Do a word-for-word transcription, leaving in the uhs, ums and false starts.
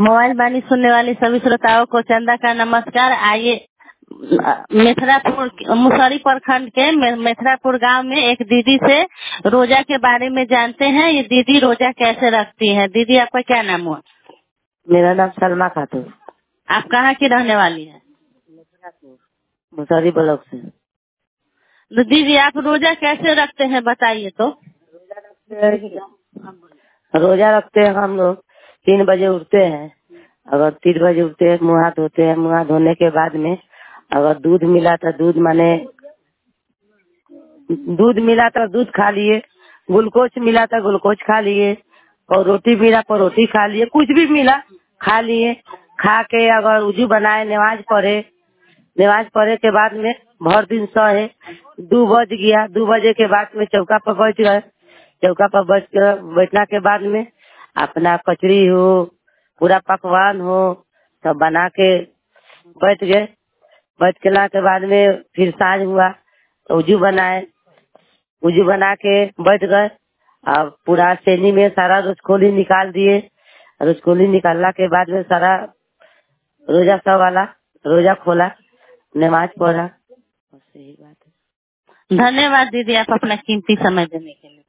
Mobile वाणी सुनने वाली सभी श्रोताओं को चंदा का नमस्कार। आइए मेथरापुर मुसहरी प्रखंड के मे- मेथरापुर गांव में एक दीदी से रोजा के बारे में जानते हैं। ये दीदी रोजा कैसे रखती है। दीदी आपका क्या नाम हुआ? मेरा नाम सलमा खातून, आप कहाँ की रहने वाली हैं? मुसहरी ब्लॉक से। तो दीदी आप रोजा कैसे रखते हैं बताइए तो। रोजा रखते हैं हम लोग, तीन बजे उठते हैं। अगर तीन बजे उठते हैं, मुँह हाथ धोते हैं। मुँह हाथ धोने के बाद में अगर दूध मिला तो दूध माने दूध मिला तो दूध खा लिए, ग्लूकोज मिला तो ग्लूकोज खा लिए, और रोटी मिला तो रोटी खा लिए, कुछ भी मिला खा लिए। खा के अगर उजू बनाए, नमाज पढ़े, नमाज पढ़े के बाद में भर दिन सहे। दो बज गया, दो बजे के बाद में चौका पर बैठ गए। चौका पर बैठ के बैठना के बाद में अपना कचरी हो, पूरा पकवान हो, सब बना के बैठ गए। बैठ के ला के बाद में फिर साँझ हुआ तो उजू बनाए, उजू बना के बैठ गए। अब पूरा सेनी में सारा रोजखोली निकाल दिए। रोजखोली निकालना के बाद में सारा रोजा सब वाला रोजा खोला, नमाज पढ़ा। बस यही बात है। धन्यवाद दीदी आप अपना कीमती समय देने के लिए।